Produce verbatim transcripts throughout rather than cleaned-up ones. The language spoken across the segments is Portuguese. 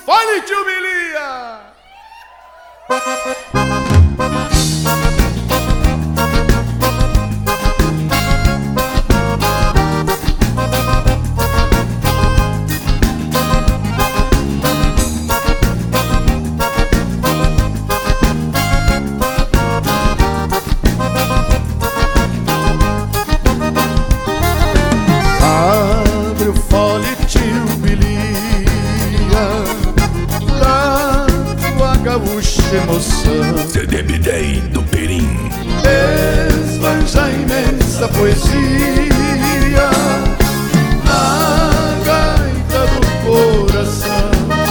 Fale, tio Bilia! Abre o fole, tio Bilia, lá tua gaúcha emoção, C D B dez do Perim, desvanja a imensa poesia na gaita do coração.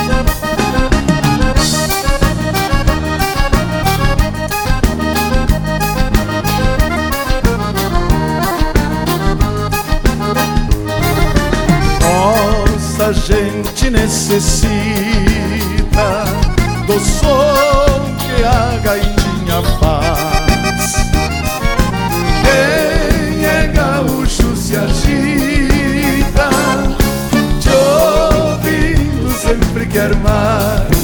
Nossa gente necessita do som que a gaitinha faz. Quem é gaúcho se agita, te ouvindo sempre quer mais.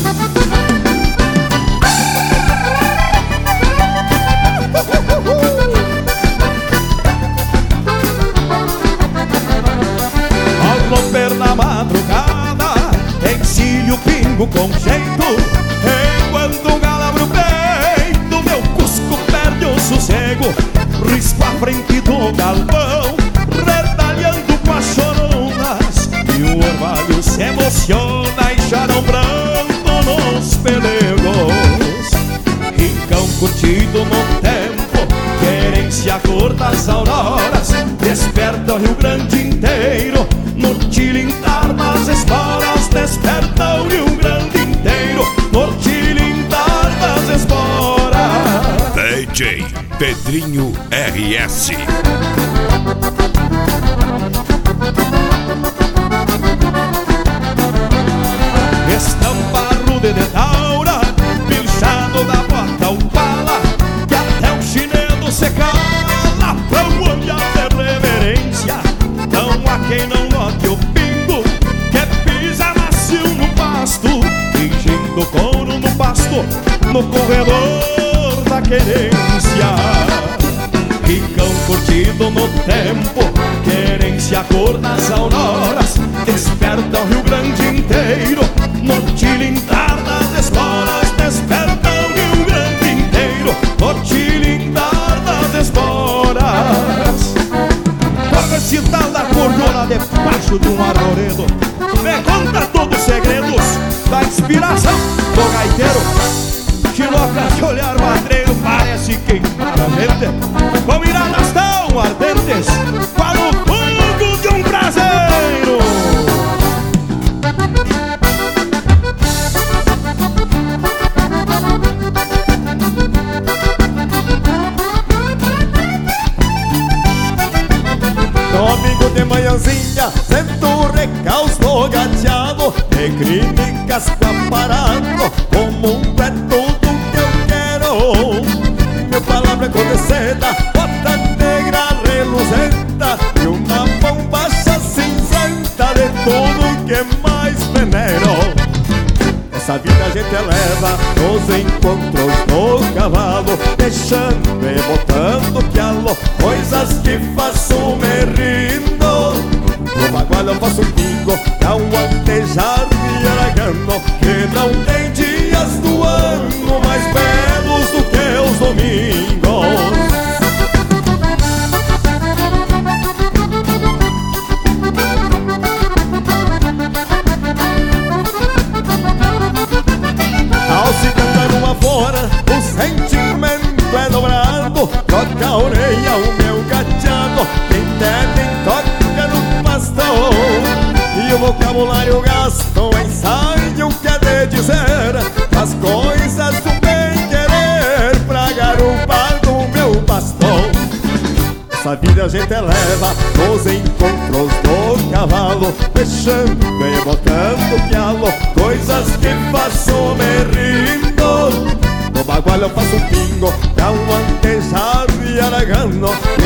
Ao romper na madrugada, encilho o pingo com jeito. Enquanto o galo abre o peito, meu cusco perde o sossego. Risco a frente do galpão, retalhando com as choronas. E o orvalho se emociona e chora um pranto nos pelegos. Rincão curtido no tempo, querência a cor das auroras. Desperta o Rio Grande inteiro, no tilintar das esporas. Desperta o Rio Grande inteiro, no tilintar das esporas. D J Pedrinho R S. Estampa rude de taura, pilchado da bota o pala, que até o chinelo se cala pra um olhar de reverência. Não há quem não note o pingo, que pisa macio no pasto, fingindo couro no pasto, no corredor da querência. Rincão curtido no tempo, querência a cor das auroras. Desperta o Rio Grande inteiro, no tilintar das esporas. Desperta o Rio Grande inteiro, no tilintar das esporas. Toca esse tal da cordona debaixo de um arvoredo, me conta todos os segredos da inspiração do gaiteiro. Chiloca de olhar madreiro, parece queimar a mente, com miradas tão ardentes, qual o fogo de um braseiro. Domingo de manhãzinha, sento o recalço gateado, de crime casca parado, como um é tudo que eu quero. Meu palavra é cor de seda, bota negra reluzenta, e uma bombacha cinzenta de tudo que mais venero. Essa vida a gente leva nos encontros do cavalo, deixando e botando pialo, coisas que faço me rindo. No bagual eu faço pingo, pra um antejar me aragano, que não tem dias do ano mais belos do que os domingos. Ao se cantar uma fora, o sentimento é dobrado. Toca a orelha o meu gateado, quem deve toca no bastão. E o vocabulário gasto, ensaio o que é de dizer as coisas do bem querer pra garupa do meu bastão. Essa vida a gente leva nos encontros do cavalo, deixando e botando pialo, coisas que faço me rindo. No bagual eu faço pingo, pra um antejar e aragano,